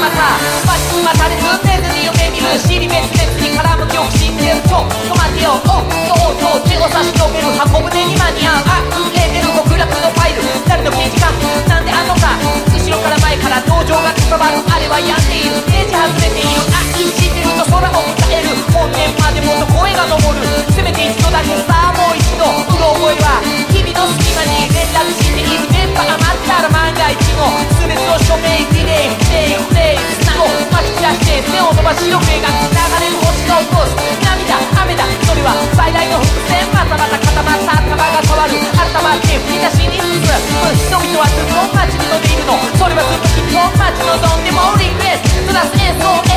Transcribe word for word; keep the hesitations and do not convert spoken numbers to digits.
また待ちまたでず寝ずに夢見る尻滅裂に絡む恐怖心でちょっと待てよおっとうとう手を差し伸べる箱舟に間に合うあエーテル極楽のファイル誰の刑事官なんであのさ後ろから前から登場が伝わるあれはやっているネジ外れているあ知ってると空を迎える本年までもっと声が昇るせめて一度だけさあもう一度うろ覚えは日々の隙間に連絡している電波余ったら万が一の全ての署名リレーフレイフレイ砂をまき散らして背を伸ばし色気が流れる星が起こす涙雨だそれは最大の伏線またまた固まった頭が変わる改まって振り出しに進む人々はずっと待ち望んでいるのそれはずっときっと待ち望んでもリクエストプラス演奏